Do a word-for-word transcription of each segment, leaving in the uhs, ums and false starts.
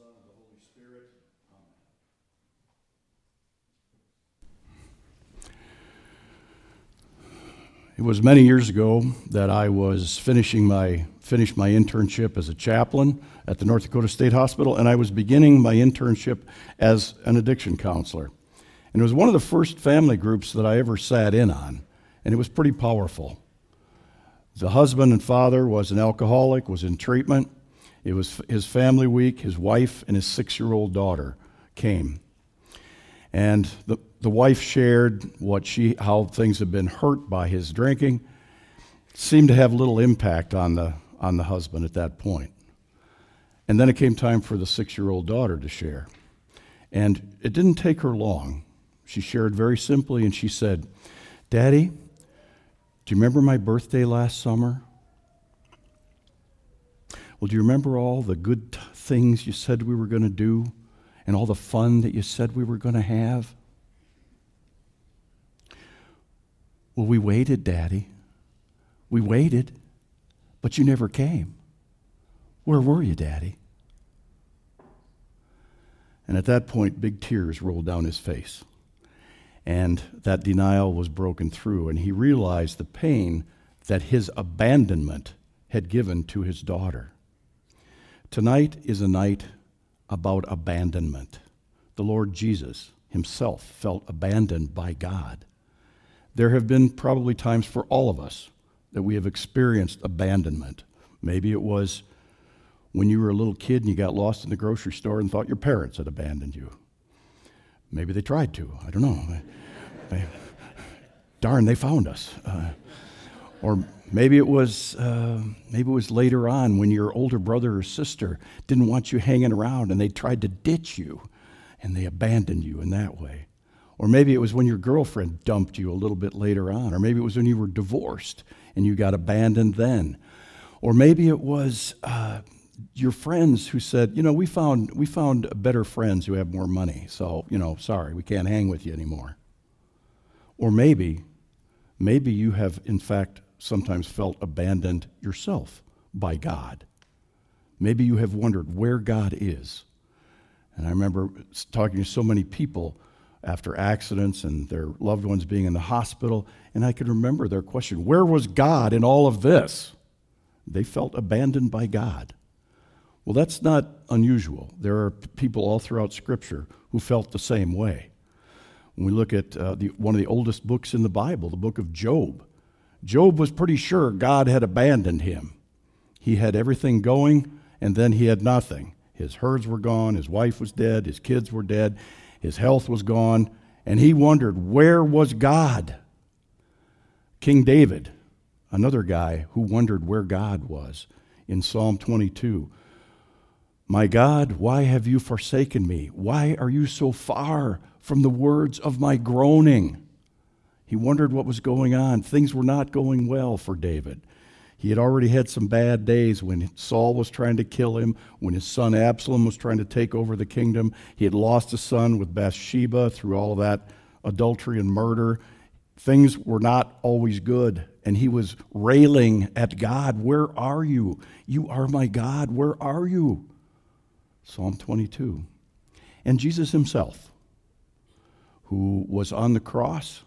Son, and the Holy Spirit. Amen. It was many years ago that I was finishing my finished my internship as a chaplain at the North Dakota State Hospital, and I was beginning my internship as an addiction counselor. And it was one of the first family groups that I ever sat in on, and it was pretty powerful. The husband and father was an alcoholic, was in treatment. It was his family week. His wife and his six-year-old daughter came. And the, the wife shared what she, how things had been hurt by his drinking. Seemed to have little impact on the, on the husband at that point. And then it came time for the six-year-old daughter to share. And it didn't take her long. She shared very simply, and she said, "Daddy, do you remember my birthday last summer? Well, do you remember all the good t- things you said we were going to do and all the fun that you said we were going to have?" "Well, we waited, Daddy. We waited, but you never came. Where were you, Daddy?" And at that point, big tears rolled down his face. And that denial was broken through, and he realized the pain that his abandonment had given to his daughter. Tonight is a night about abandonment. The Lord Jesus himself felt abandoned by God. There have been probably times for all of us that we have experienced abandonment. Maybe it was when you were a little kid and you got lost in the grocery store and thought your parents had abandoned you. Maybe they tried to. I don't know. They, darn, they found us. Uh, or maybe it was uh, maybe it was later on when your older brother or sister didn't want you hanging around and they tried to ditch you and they abandoned you in that way. Or maybe it was when your girlfriend dumped you a little bit later on. Or maybe it was when you were divorced and you got abandoned then. Or maybe it was Uh, your friends who said, you know, we found we found better friends who have more money, so, you know, sorry, we can't hang with you anymore. Or maybe, maybe you have, in fact, sometimes felt abandoned yourself by God. Maybe you have wondered where God is. And I remember talking to so many people after accidents and their loved ones being in the hospital, and I could remember their question, where was God in all of this? They felt abandoned by God. Well, that's not unusual. There are people all throughout Scripture who felt the same way. When we look at uh, the, one of the oldest books in the Bible, the book of Job, Job was pretty sure God had abandoned him. He had everything going, and then he had nothing. His herds were gone, his wife was dead, his kids were dead, his health was gone, and he wondered, where was God? King David, another guy who wondered where God was, in Psalm twenty-two, "My God, why have you forsaken me? Why are you so far from the words of my groaning?" He wondered what was going on. Things were not going well for David. He had already had some bad days when Saul was trying to kill him, when his son Absalom was trying to take over the kingdom. He had lost a son with Bathsheba through all of that adultery and murder. Things were not always good, and he was railing at God, "Where are you? You are my God. Where are you?" Psalm twenty-two. And Jesus himself, who was on the cross,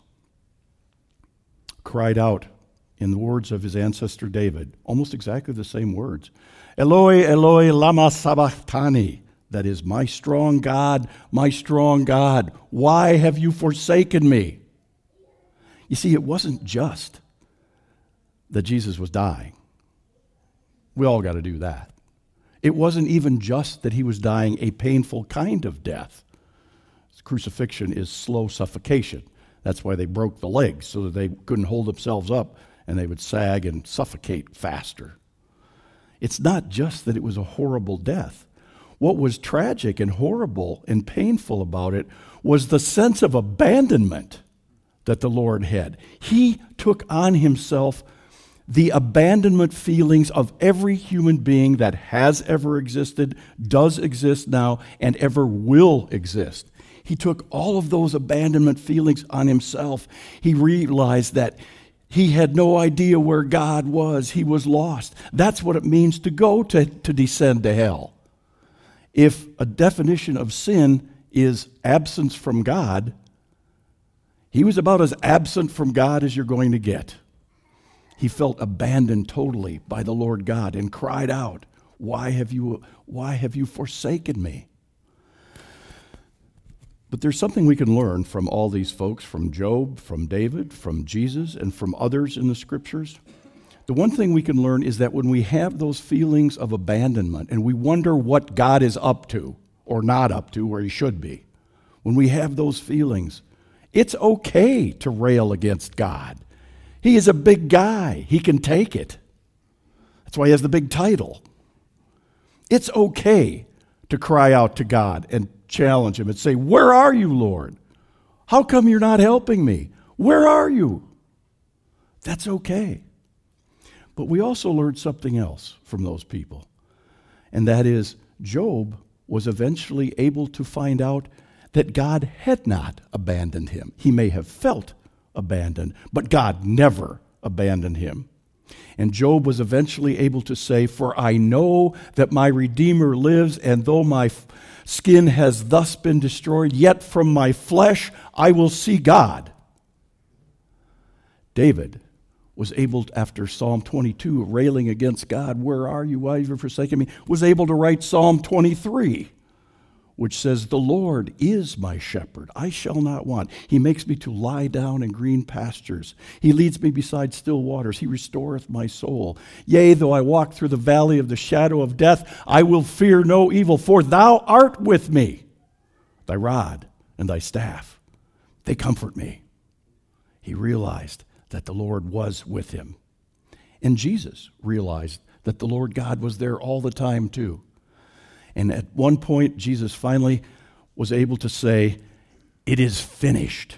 cried out in the words of his ancestor David, almost exactly the same words, "Eloi, Eloi, lama sabachthani," that is, "My strong God, my strong God, why have you forsaken me?" You see, it wasn't just that Jesus was dying. We all got to do that. It wasn't even just that he was dying a painful kind of death. Crucifixion is slow suffocation. That's why they broke the legs, so that they couldn't hold themselves up and they would sag and suffocate faster. It's not just that it was a horrible death. What was tragic and horrible and painful about it was the sense of abandonment that the Lord had. He took on himself the abandonment feelings of every human being that has ever existed, does exist now, and ever will exist. He took all of those abandonment feelings on himself. He realized that he had no idea where God was. He was lost. That's what it means to go to, to descend to hell. If a definition of sin is absence from God, he was about as absent from God as you're going to get. He felt abandoned totally by the Lord God and cried out, Why have you, why have you forsaken me? But there's something we can learn from all these folks, from Job, from David, from Jesus, and from others in the Scriptures. The one thing we can learn is that when we have those feelings of abandonment and we wonder what God is up to or not up to where he should be, when we have those feelings, it's okay to rail against God. He is a big guy. He can take it. That's why he has the big title. It's okay to cry out to God and challenge him and say, Where are you, Lord? How come you're not helping me? Where are you? That's okay. But we also learned something else from those people, and that is Job was eventually able to find out that God had not abandoned him. He may have felt abandoned, but God never abandoned him. And Job was eventually able to say, For I know that my Redeemer lives, and though my f- skin has thus been destroyed, yet from my flesh I will see God. David was able, after Psalm twenty-two, railing against God, Where are you? Why have you forsaken me? Was able to write Psalm twenty-three, which says, The Lord is my shepherd, I shall not want. He makes me to lie down in green pastures. He leads me beside still waters. He restoreth my soul. Yea, though I walk through the valley of the shadow of death, I will fear no evil, for thou art with me. Thy rod and thy staff, they comfort me. He realized that the Lord was with him. And Jesus realized that the Lord God was there all the time too. And at one point, Jesus finally was able to say, It is finished.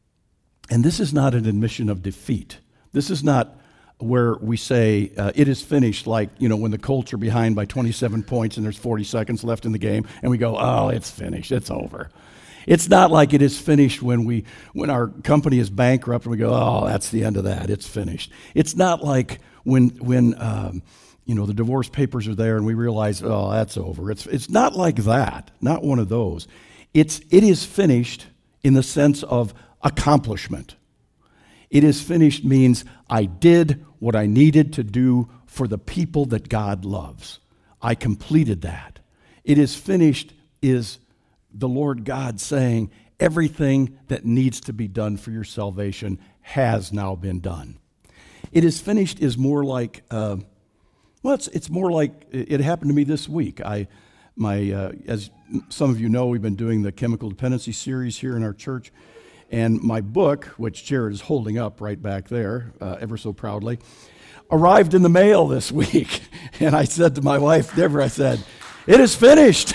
And this is not an admission of defeat. This is not where we say, uh, it is finished, like, you know, when the Colts are behind by twenty-seven points and there's forty seconds left in the game, and we go, oh, it's finished, it's over. It's not like it is finished when we when our company is bankrupt and we go, oh, that's the end of that, it's finished. It's not like when when um, you know, the divorce papers are there and we realize, oh, that's over. It's it's not like that, not one of those. It's it is finished in the sense of accomplishment. It is finished means I did what I needed to do for the people that God loves. I completed that. It is finished is the Lord God saying, everything that needs to be done for your salvation has now been done. It is finished is more like, uh, well, it's, it's more like, it happened to me this week. I, my, uh, as some of you know, we've been doing the chemical dependency series here in our church, and my book, which Jared is holding up right back there, uh, ever so proudly, arrived in the mail this week. And I said to my wife, Deborah, I said, it is finished.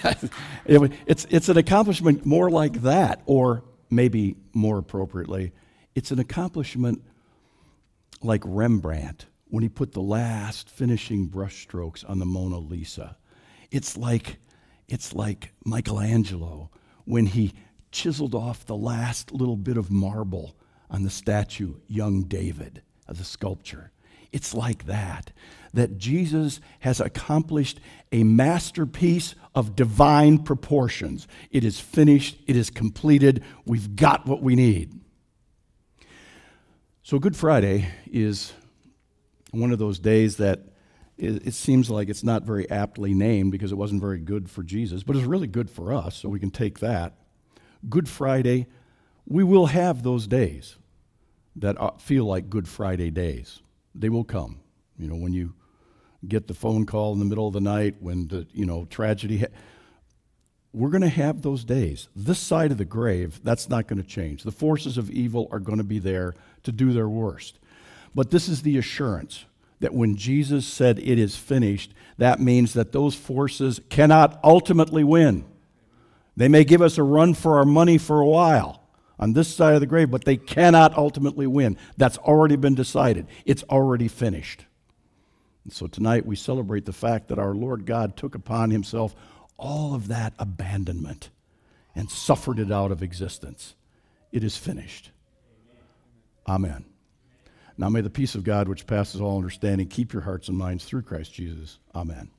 it, it's, it's an accomplishment more like that, or maybe more appropriately, it's an accomplishment like Rembrandt when he put the last finishing brushstrokes on the Mona Lisa. It's like, it's like Michelangelo when he chiseled off the last little bit of marble on the statue, Young David, of the sculpture. It's like that, that Jesus has accomplished a masterpiece of divine proportions. It is finished. It is completed. We've got what we need. So Good Friday is one of those days that it seems like it's not very aptly named because it wasn't very good for Jesus, but it's really good for us, so we can take that. Good Friday, we will have those days that feel like Good Friday days. They will come. You know, when you get the phone call in the middle of the night, when the, you know, tragedy, ha- we're going to have those days. This side of the grave, that's not going to change. The forces of evil are going to be there to do their worst. But this is the assurance that when Jesus said it is finished, that means that those forces cannot ultimately win. They may give us a run for our money for a while on this side of the grave, but they cannot ultimately win. That's already been decided. It's already finished. And so tonight we celebrate the fact that our Lord God took upon himself all of that abandonment and suffered it out of existence. It is finished. Amen. Now may the peace of God, which passes all understanding, keep your hearts and minds through Christ Jesus. Amen.